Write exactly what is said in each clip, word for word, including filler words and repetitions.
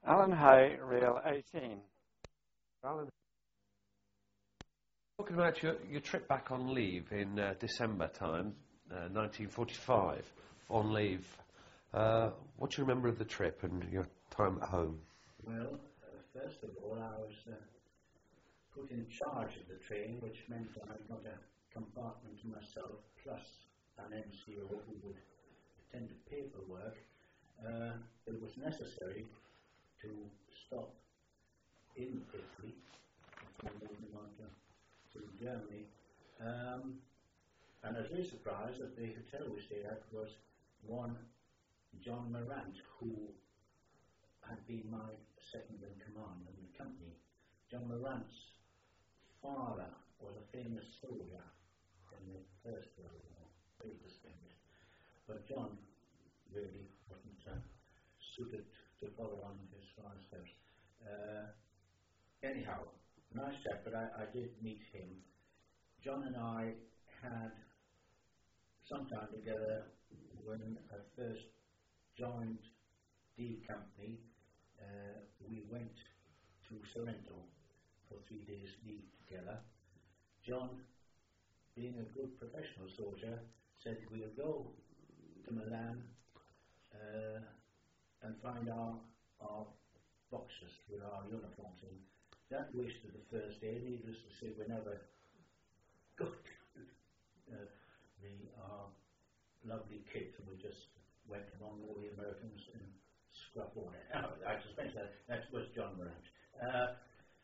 Alan Hay, Real eighteen. Alan, talking about your, your trip back on leave in uh, December time, uh, nineteen forty-five, on leave. Uh, what do you remember of the trip and your time at home? Well, uh, first of all, I was uh, put in charge of the train, which meant I got a compartment to myself, plus an N C O who would attend to paperwork. Uh, it was necessary to stop in Italy before moving on to, to Germany. Um, and I was very surprised that the hotel we stayed at was one John Morant, who had been my second in command in the company. John Morant's father was a famous soldier in the First World War, very distinguished. But John really wasn't uh, suited to follow on his father's steps. Uh, anyhow, nice chap, but I, I did meet him. John and I had some time together when I first joined D Company. Uh, we went to Sorrento for three days leave together. John, being a good professional soldier, said we'll go to Milan uh, and find our, our boxes with our uniforms in. That wasted the first day. Needless to say, we never got uh, the uh, lovely kit, and we just went among all the Americans in scrap order. Oh, I suspect that that was John Morant. Uh,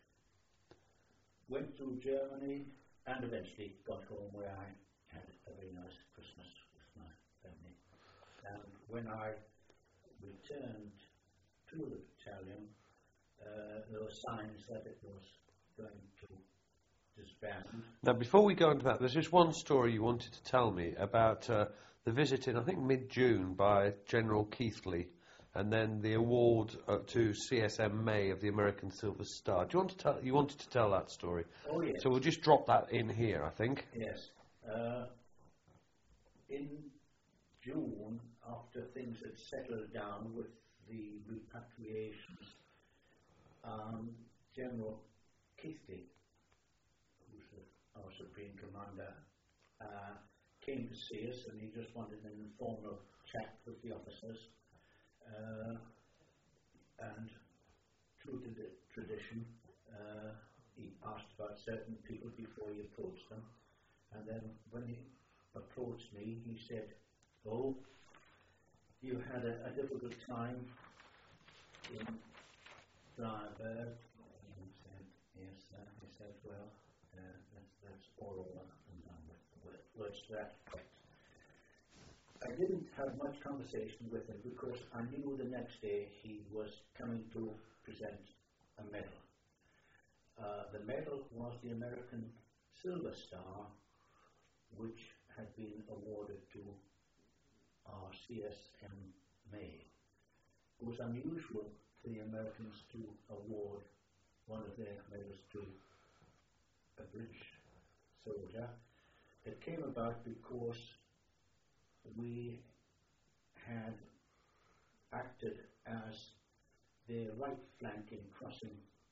went through Germany and eventually got home, where I had a very nice Christmas with my family. And when I returned to the battalion, uh, there were signs that it was going to disband. Now, before we go into that, there's just one story you wanted to tell me about uh, the visit in, I think, mid-June by General Keithley, and then the award uh, to C S M May of the American Silver Star. Do you want to tell? You wanted to tell that story? Oh yes. So we'll just drop that in here, I think. Yes. Uh, in June, after things had settled down with the repatriations, um, General Keithley, who's the, our Supreme Commander, uh, came to see us, and he just wanted an informal chat with the officers. Uh, and true to the tradition, uh, he asked about certain people before he approached them. And then when he approached me, he said, "Oh, you had a, a difficult time in Briarberg." And he said, "Yes, sir." He said, "Well, uh, that's, that's all over and done with." Words to that effect. I didn't have much conversation with him because I knew the next day he was coming to present a medal. Uh, the medal was the American Silver Star, which had been awarded to our C S M May. It was unusual for the Americans to award one of their medals to a British soldier. It came about because we had acted as their right flank in crossing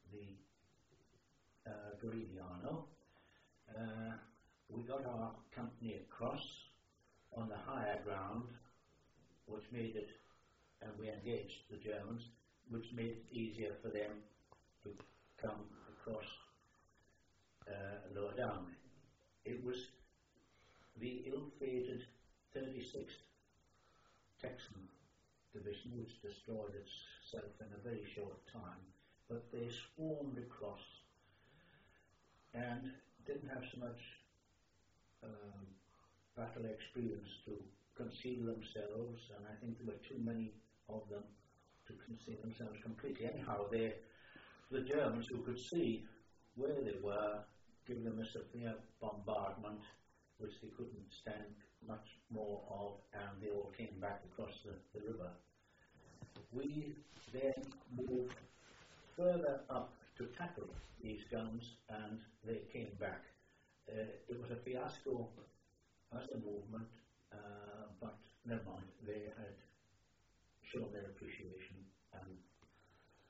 the uh, Garigliano. Uh, we got our company across on the higher ground, which made it, and we engaged the Germans, which made it easier for them to come across uh, lower down. It was the ill-fated thirty-sixth Texan Division, which destroyed itself in a very short time, but they swarmed across and didn't have so much um, battle experience to conceal themselves, and I think there were too many of them to conceal themselves completely. Anyhow, they, the Germans, who could see where they were, giving them a severe bombardment, which they couldn't stand much more of, and they all came back across the, the river. We then moved further up to tackle these guns, and they came back. Uh, it was a fiasco as a movement, uh, but never mind, they had shown their appreciation and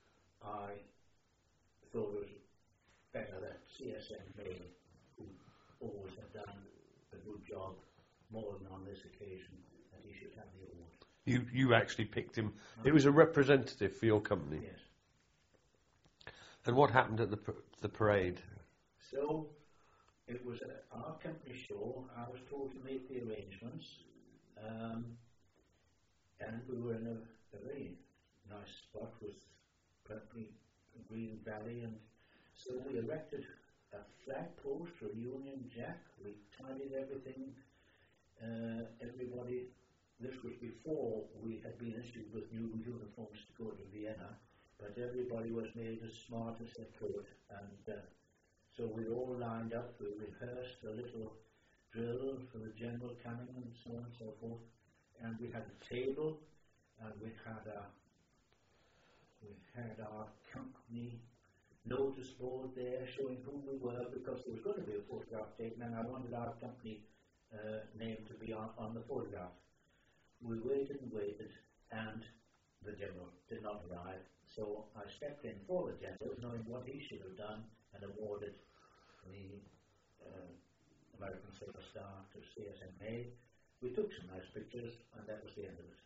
I thought it was better that C S M May, who always had done a good job, more than on this occasion, that he should have the award. You you actually picked him. It was a representative for your company. Yes. And what happened at the pr- the parade? So it was a, our company show. I was told to make the arrangements, um, and we were in a, a very nice spot with plenty green valley, and so we erected a flag post or a Union Jack. We tidied everything. Uh, everybody. This was before we had been issued with new uniforms to go to Vienna, but everybody was made as smart as they could, and uh, so we all lined up. We rehearsed a little drill for the general coming and so on and so forth, and we had a table, and we had a we had our company notice board there showing who we were, because there was going to be a photograph taken, and I wanted our company uh, name to be on, on the photograph. We waited and waited, and the general did not arrive. So I stepped in for the general, knowing what he should have done, and awarded the uh, American Silver Star to C S M A. We took some nice pictures, and that was the end of it.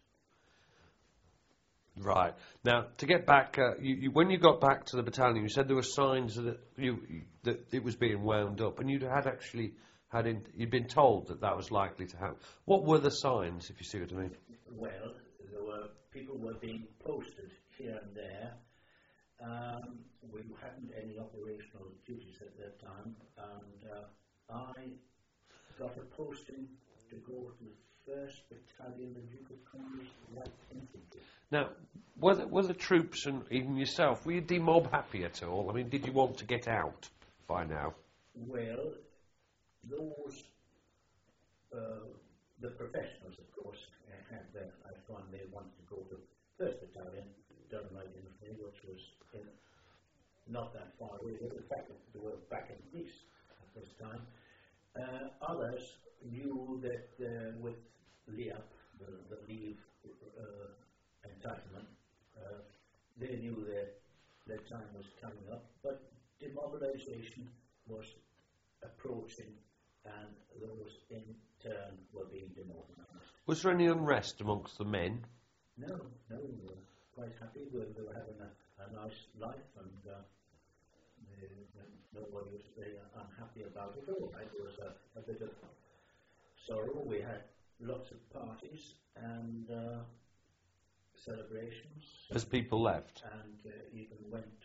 Right. Now, to get back, uh, you, you, when you got back to the battalion, you said there were signs that you, you that it was being wound up, and you had actually had in, you'd been told that that was likely to happen. What were the signs, if you see what I mean? Well, there were people were being posted here and there. Um, we hadn't any operational duties at that time, and uh, I got a posting to go to the first Battalion of Duke of Cornwall's Light Infantry. Now, were the, were the troops and even yourself, were you demob happy at all? I mean, did you want to get out by now? Well, those, uh, the professionals, of course, uh, had their fun. They wanted to go to first Battalion, Durham Light Infantry, which was in, not that far away. In fact, they were back in Greece at this time. Uh, others knew that uh, with L E A P, the, the leave uh, entitlement, uh, they knew that their time was coming up, but demobilisation was approaching, and those in turn were being demobilised. Was there any unrest amongst the men? No, no, we were quite happy. We were, they were having a, a nice life, and uh, they, they, nobody was very unhappy about it all. Right? There was a, a bit of sorrow. We had lots of parties and uh, celebrations. As people left? And uh, even went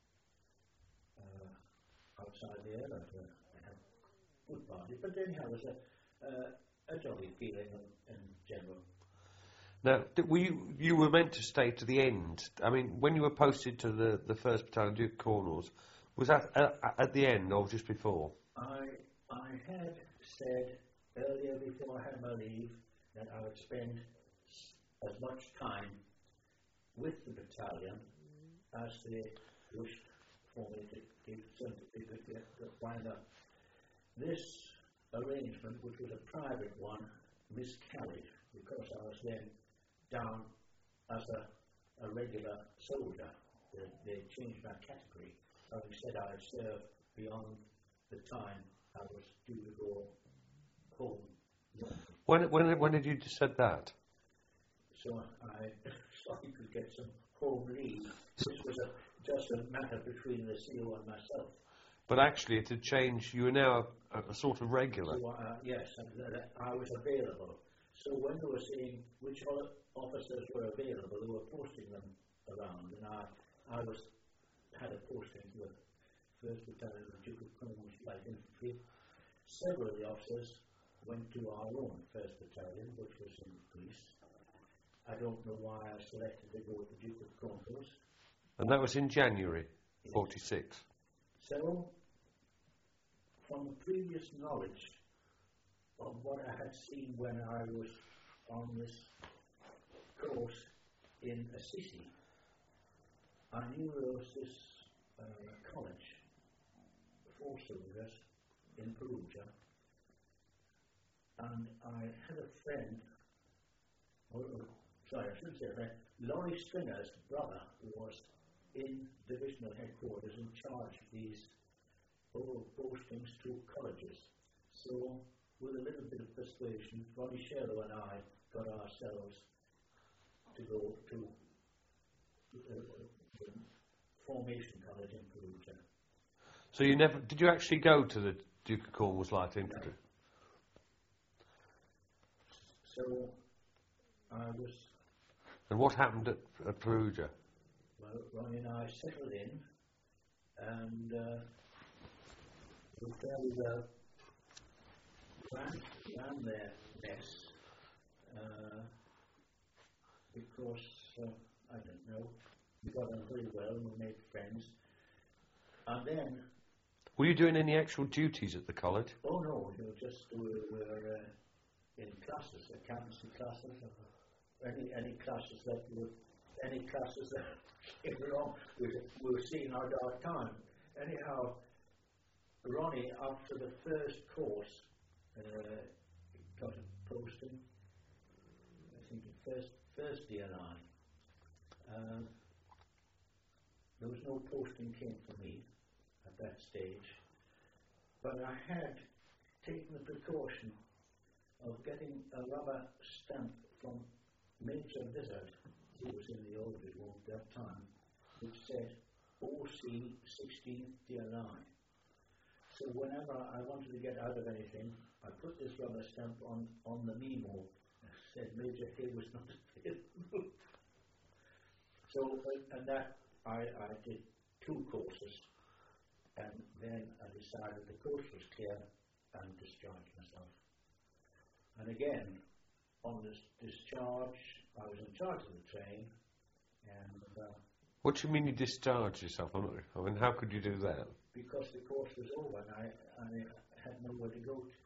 uh, outside the air to have good parties. But anyhow, it was a, uh, a jolly feeling in, in general. Now, were you, you were meant to stay to the end. I mean, when you were posted to the, the first Battalion, Duke of Cornwall's, was that at, at the end or just before? I I had said earlier, before I had my leave, that I would spend as much time with the battalion as they wished for me to give sympathy to get to wind up. This arrangement, which was a private one, miscarried because I was then down as a, a regular soldier. They, they changed my category. Having said I had served beyond the time I was due to go home. When when when did you said that? So I so I could get some home leave. This was a, just a matter between the C O and myself. But actually, it had changed. You were now a, a sort of regular. So, uh, yes, and, uh, I was available. So when they were saying which officers were available, they were posting them around, and I, I was had a posting to the first Battalion of Duke of Cornwall's Light Infantry. Several of the officers went to our own first Battalion, which was in Greece. I don't know why I selected to go to Duke of Cornwall's. And that was in January, forty-six. So, from the previous knowledge of what I had seen when I was on this course in Assisi, I knew there was this uh, college for soldiers in Perugia, and I had a friend, or, or, sorry, I shouldn't say a friend, Laurie Stringer's brother was in divisional headquarters in charge of these old postings to colleges. So, with a little bit of persuasion, Ronnie Sherlow and I got ourselves to go to uh, the Formation College in Perugia. So you never did you actually go to the Duke of Cornwall's Light Infantry? No. So I was. And what happened at, at Perugia? Well, Ronnie and I settled in, and uh, we fairly well ran, ran their mess uh, because uh, I don't know, we got on very well and we made friends, and then. Were you doing any actual duties at the college? Oh no, we were just we were uh, in classes, accountancy classes, any any classes that were any classes that came along. We we were seeing our dark time. Anyhow, Ronnie, after the first course, uh, got a posting. I think the first first D N I. Um, there was no posting came for me at that stage, but I had taken the precaution of getting a rubber stamp from Major Lizard, who was in the audit room at that time, which said O C sixteenth D N I. So whenever I wanted to get out of anything, I put this rubber stamp on, on the memo. I said Major Hay was not available. So, uh, and that, I, I did two courses, and then I decided the course was clear and discharged myself. And again, on this discharge, I was in charge of the train, and uh, what do you mean you discharged yourself? I'm not, I mean, how could you do that? Because the course was over and I, I had nowhere to go to.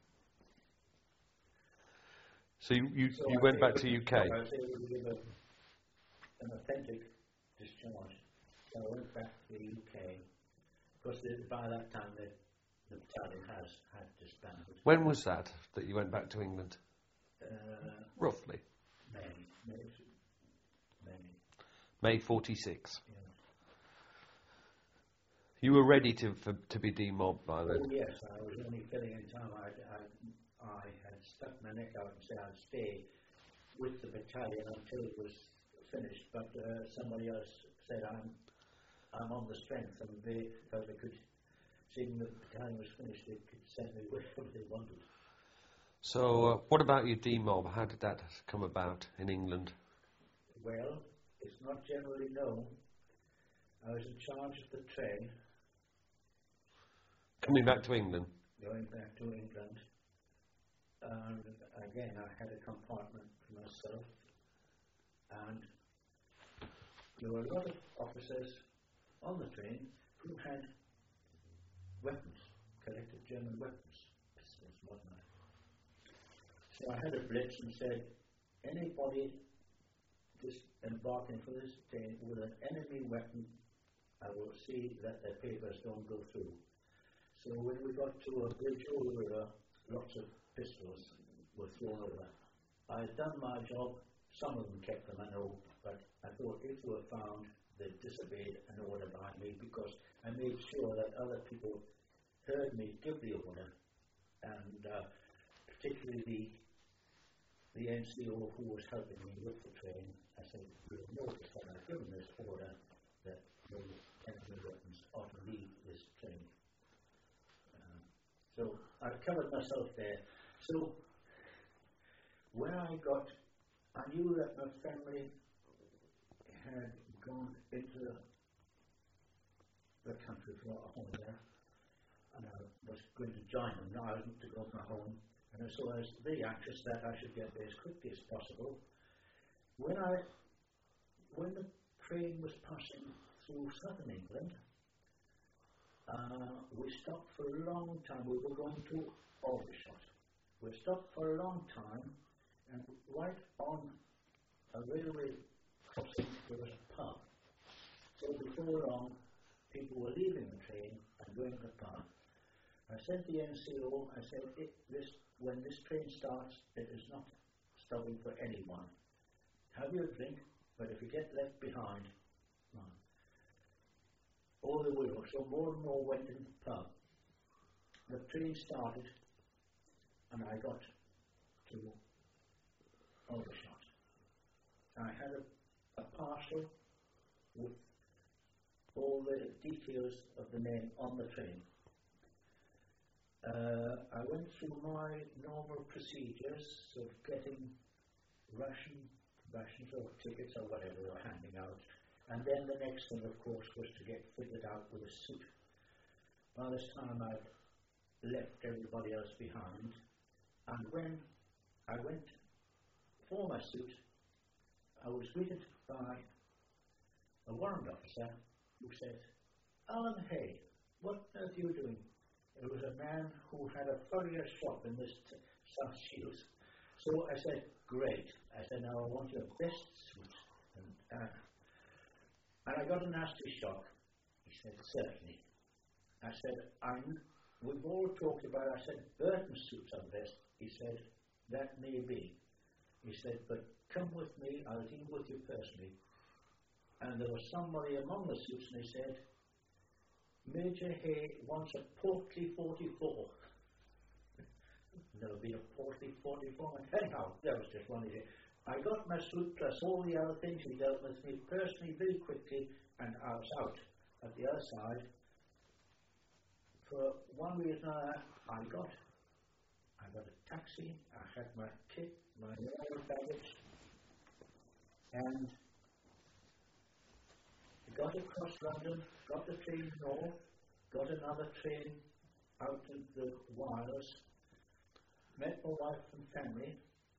So you, you, so you I went back able, to U K? I was able to give a, an authentic discharge. So I went back to the U K, because by that time the, the battalion has had disbanded. When was that, that you went back to England? Uh, Roughly? May. May. May. May forty-six. Yeah. You were ready to for, to be demobbed by then? Oh yes, I was only filling in time. I, I, I had stuck my neck out and said I'd stay with the battalion until it was finished, but uh, somebody else said I'm I'm on the strength, and they felt they could, seeing the battalion was finished, they could send me wherever they wanted. So uh, what about your demob? How did that come about in England? Well, it's not generally known. I was in charge of the train. Coming back to England? Going back to England. And again, I had a compartment for myself. And there were a lot of officers on the train who had weapons, collected German weapons, pistols, whatnot. So I had a blitz and said, anybody just embarking for this train with an enemy weapon, I will see that their papers don't go through. So when we got to a bridge over the river, lots of pistols were thrown over. I had done my job. Some of them kept them, I know, but I thought if they were found, they disobeyed an order by me, because I made sure that other people heard me give the order, and uh, particularly the the N C O who was helping me with the train. I said, you'll notice that I've given this order that no enemy weapons ought to leave this train. Uh, so I covered myself there. So when I got, I knew that my family had gone into the country for a holiday, and I was going to join them. Now I was to go to my home, and so I was very anxious that I should get there as quickly as possible. When I, when the train was passing through southern England, uh, we stopped for a long time. We were going to Aldershot. We stopped for a long time, and right on a railway crossing there was a pub. So before long, people were leaving the train and going to the pub. I said to the N C O, I said, it, this, when this train starts, it is not stopping for anyone. Have your drink, but if you get left behind, no. all the way up, so more and more went into the pub. The train started, and I got to Aldershot. I had a, a parcel with all the details of the men on the train. Uh, I went through my normal procedures of getting ration, rations or tickets or whatever they were handing out. And then the next thing, of course, was to get fitted out with a suit. By this time I'd left everybody else behind, and when I went for my suit, I was greeted by a warrant officer who said, "Alan Hay, what are you doing?" It was a man who had a furrier shop in this t- South Shields. So I said, "Great." I said, "Now I want your best suit." And, uh, and I got a nasty shock. He said, "Certainly." I said, I'm, we've all talked about, I said, Burton suits are best. He said, "That may be." He said, "But come with me, I'll deal with you personally." And there was somebody among the suits, and he said, "Major Hay wants a portly forty-four. There'll be a portly forty-four. And anyhow, that was just one idea. I got my suit plus all the other things he dealt with me personally very quickly, and I was out at the other side. For one reason or another, I got, I got a taxi, I had my kit, my royal baggage, and got across London, got the train north, got another train out to the wilds, met my wife and family,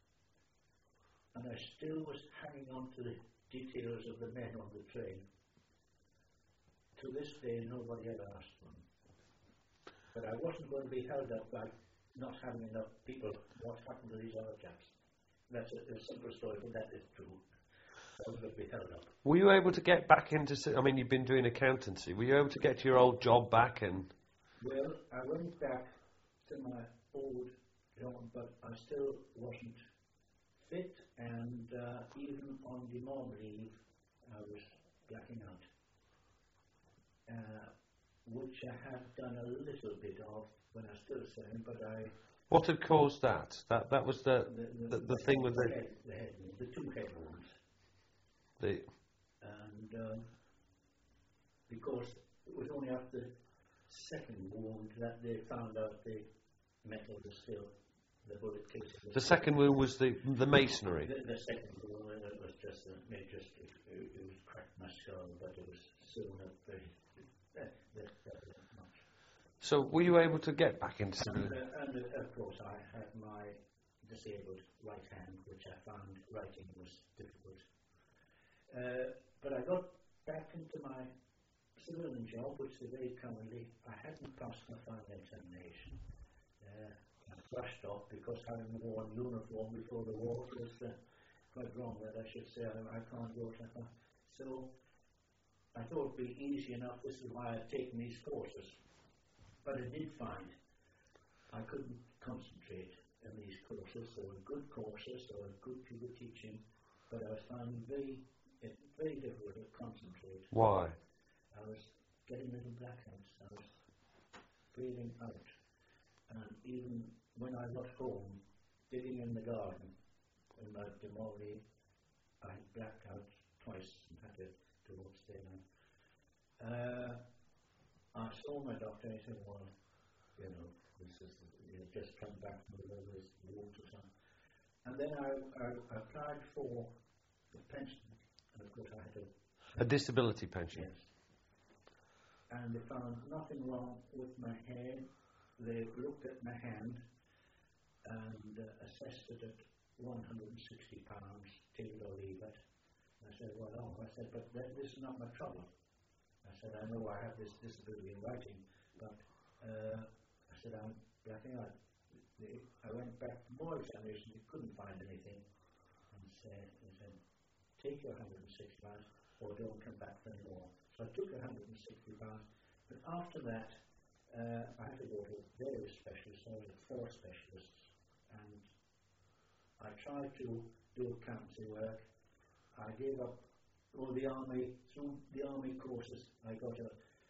and I still was hanging on to the details of the men on the train. To this day, nobody ever asked for them. But I wasn't going to be held up by not having enough people. What happened to these other chaps? That's a, a simple story, but that is true. I was going to be held up. Were you able to get back into, I mean, you've been doing accountancy, were you able to get to your old job back? And Well, I went back to my old job, but I still wasn't fit, and uh, even on demand leave, I was blacking out, uh, which I have done a little bit of when I was still serving, but I... What had caused that? That that was the The, the, the, the thing with the... Head, the, head, the two head wounds. the And um, because it was only after the second wound that they found out the metal was still, the bullet casing. the second wound was the the masonry. The, the second wound, it was just, a, it just it, it, it was cracked my skull, but it was sewn up very, that, that, that wasn't much. So were you able to get back into And, civilian? uh, and uh, of course I had my disabled right hand, which I found writing was difficult. Uh, but I got back into my civilian job, which they very kindly, I hadn't passed my final examination. Uh, I brushed off because having worn uniform before the war was uh, quite wrong that I should say I, I can't go to that. So I thought it would be easy enough, this is why I'd taken these courses. But I did find I couldn't concentrate in these courses. They were good courses, they were good people teaching, but I was finding very, it, very difficult to concentrate. Why? I was getting little blackouts, I was breathing out, and even when I got home, digging in the garden in my demoli, I blacked out twice and had to, to watch there. Uh, I saw my doctor and he said, "Well, you know, this is, you've just come back from the rivers, the water." And then I, I, I applied for the pension, and of course I had to... A disability pension? Yes. And they found nothing wrong with my head. They looked at my hand and uh, assessed it at one hundred sixty pounds, take it or leave it. And I said, "Well, no." I said, "But that, this is not my trouble." I said, "I know I have this disability in writing, but uh, I said, I'm blacking out." They, I went back for more examination, they couldn't find anything, and said, they said, "Take your one hundred sixty pounds or don't come back for any more." So I took one hundred sixty pounds, but after that, uh, I had to go to various specialists. I was at four specialists, and I tried to do accountancy work. I gave up all the army, through the army courses. I got a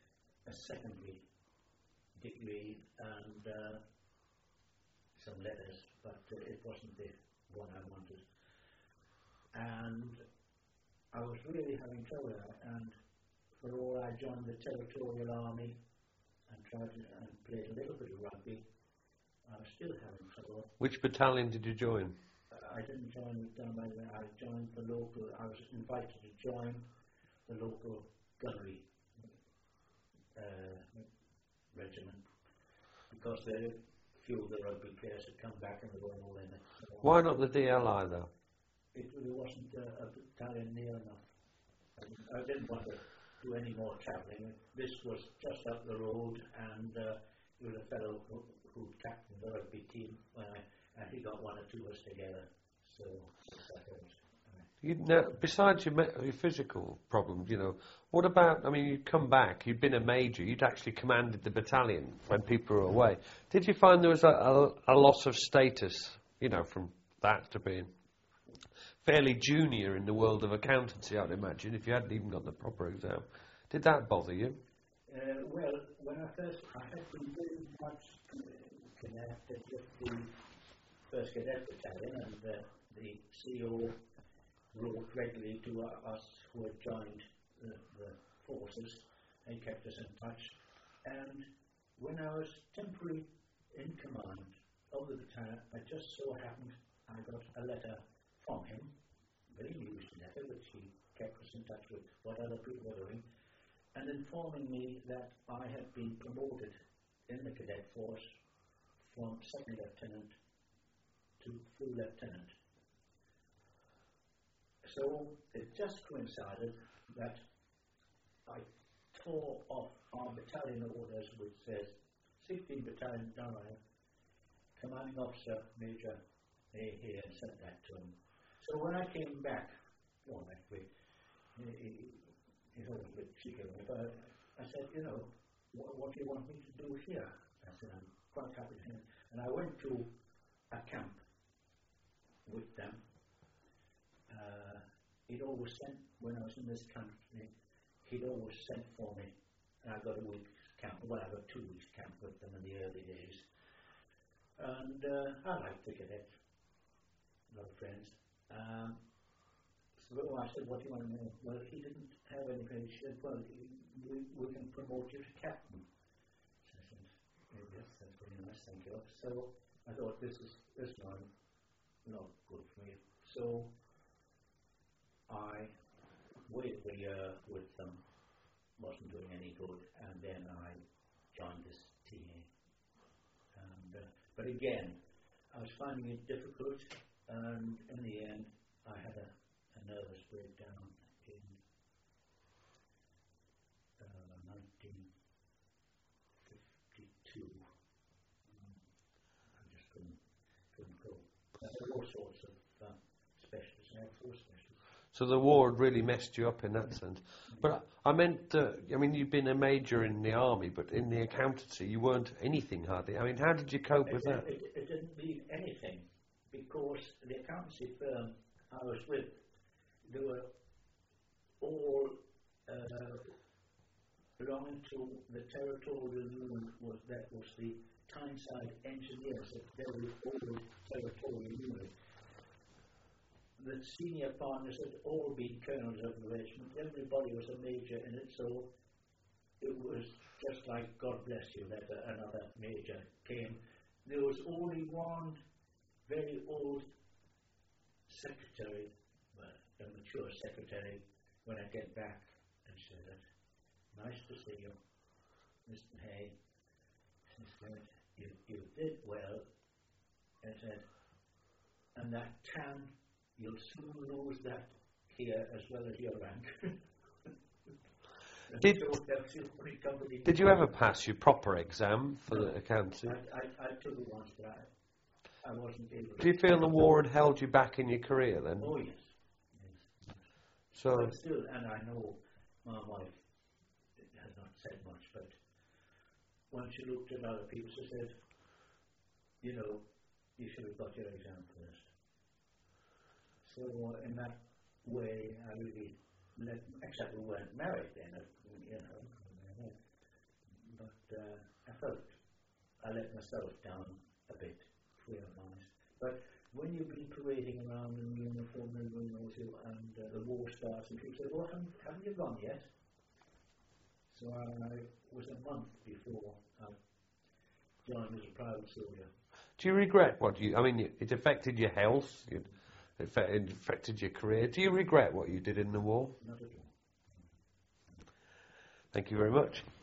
a secondary degree and uh, some letters, but uh, it wasn't the one I wanted. And I was really having trouble, and for all I joined the Territorial Army and tried to, and played a little bit of rugby, I was still having trouble. Which battalion did you join? Uh, I didn't join the down by the I joined the local. I was invited to join the local gunnery uh, regiment because there few of the rugby players had come back and they were all in it. So Why not the D L I though? it really wasn't uh, a battalion near enough. I didn't, I didn't want to do any more travelling. This was just up the road, and uh, there was a fellow who, who captained the rugby team, when I, and he got one or two of us together. So I thought, You know, besides your, me- your physical problems, you know, what about, I mean, you'd come back, you'd been a major, you'd actually commanded the battalion when people were away. Did you find there was a, a, a loss of status, you know, from that to being fairly junior in the world of accountancy, I'd imagine, if you hadn't even got the proper exam? Did that bother you? Uh, well, when I first, I had been very much connected with the first Cadet Battalion, and uh, the C O wrote regularly to uh, us who had joined the, the forces and kept us in touch. And when I was temporarily in command of the battalion, I just so happened I got a letter from him, very amused letter, which he kept us in touch with what other people were doing, and informing me that I had been promoted in the cadet force from second lieutenant to full lieutenant. So it just coincided that I tore off our battalion orders, which says sixteenth Battalion Dunryan, commanding officer Major A. here, and sent that to him. So when I came back, well, that week, he, he, he thought it was a bit cheeky, but I, I said, you know, what, what do you want me to do here? I said, I'm quite happy to hear. And I went to a camp with them. Uh, he'd always sent, when I was in this country, he'd always sent for me. And I got a week's camp, well, I got two weeks camp with them in the early days. And uh, I liked the cadets, a lot of friends. Um, so I said, what do you want to know? Well, he didn't have anything. He said, well, we, we can promote you to captain. So I said, yes, that's very nice, thank you. So I thought, this is this one not good for me. So I waited a year with them, wasn't doing any good, and then I joined this T A. And, uh, but again, I was finding it difficult, and in the end, I had a, a nervous breakdown in uh, nineteen fifty-two. Um, I just couldn't, couldn't go. There were all sorts of uh, specialists, I had four specialists. So the war had really messed you up in that sense. But I meant, uh, I mean, you've been a major in the army, but in the accountancy, you weren't anything hardly. I mean, how did you cope It, with that? it, it, it didn't mean anything, because the accountancy firm I was with, they were all uh, belonging to the territorial unit. Was that was the Tyneside Engineers, a very old territorial unit. The senior partners had all been colonels of the regiment. Everybody was a major in it, so it was just like, God bless you, that uh, another major came. There was only one very old secretary, well, a mature secretary, when I get back, and she said, nice to see you, Mister Hay. She said, you, you did well. And said, and that tan, you'll soon lose that here as well as your rank. Did, so that's the only company did you ever pass your proper exam for No. the accountancy? I, I, I took it once, but I, I wasn't able to. Do you feel the war had held you back in your career then? Oh, yes. yes. So, But still, and I know my wife has not said much, but when she looked at other people, she said, you know, you should have got your exam first. So uh, in that way, I really let, except we weren't married then, uh, you know. uh, I felt I let myself down a bit, to be honest. But when you've been parading around in uniform and, and, and uh, the war starts, and people say, "Well, haven't, haven't you gone yet?" So I was a month before I joined as a private soldier. Do you regret what you? I mean, it, it affected your health. It, it affected your career. Do you regret what you did in the war? Not at all. Thank you very much.